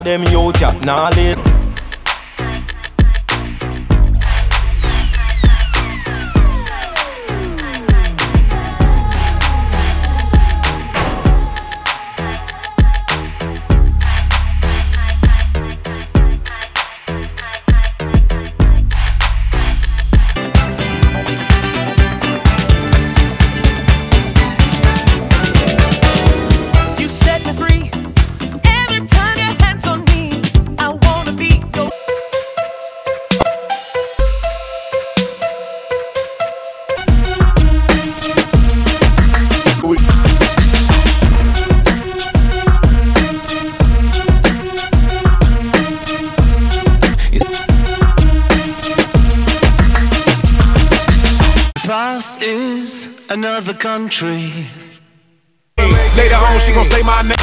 Them out ya, nah late. Past is another country. Later on, she gon' say my name.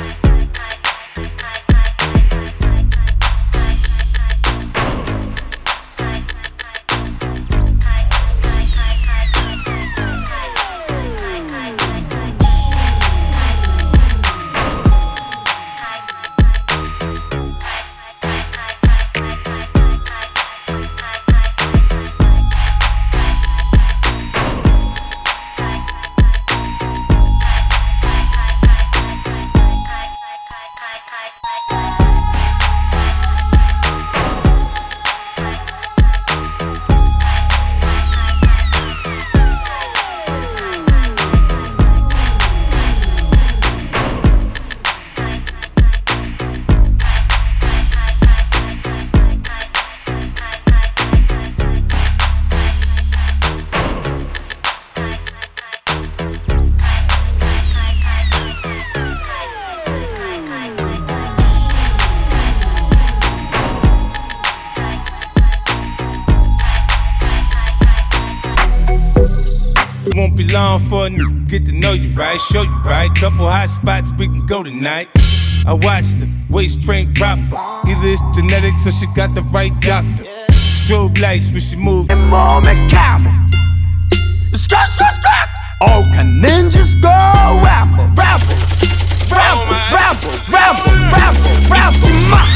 Won't be long for a get to know you right, show you right. Couple hot spots we can go tonight. I watched her waist train proper. Either it's genetics or she got the right doctor. Strobe lights when she move. And mom and camel. Skirt, skirt, skirt. All can ninjas go rapper, rapper, rapper, rapper, rapper, rapper,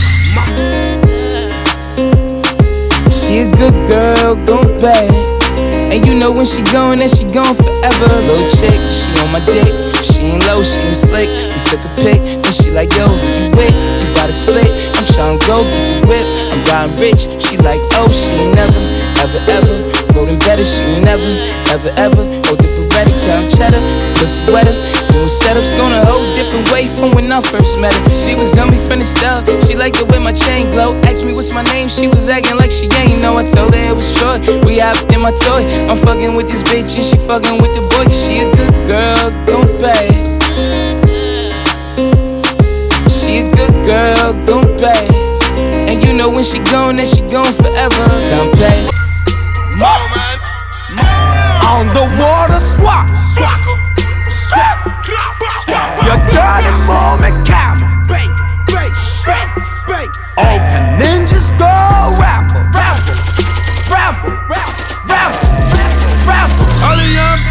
rapper. She a good girl, gon' bad. And you know when she gone, that she gone forever. Little chick, she on my dick. She ain't low, she ain't slick. We took a pic, then she like, yo, who you with? We bout to split. I'm tryna go get the whip. I'm riding rich. She like, oh, she ain't never, ever, ever. Golden better, she ain't never, ever, ever. Hold the Beretta, count cheddar, pussy wetter. Doing setups, going a whole different way from when I first met her. She was on me from the start. She liked the way my chain glow. Asked me what's my name, she was acting like she ain't know. I told her it was Troy. We hopped in my toy. I'm fucking with this bitch and she fucking with the boy. She a good girl, gon' pay. She a good girl, gon' pay. And you know when she gone, that she gone forever. Time pass. On the water, swap, swap, swap. Your dirty mom and camel. All can ninjas go rapper, rapper, rapper, rapper, rapper, rapper. All the young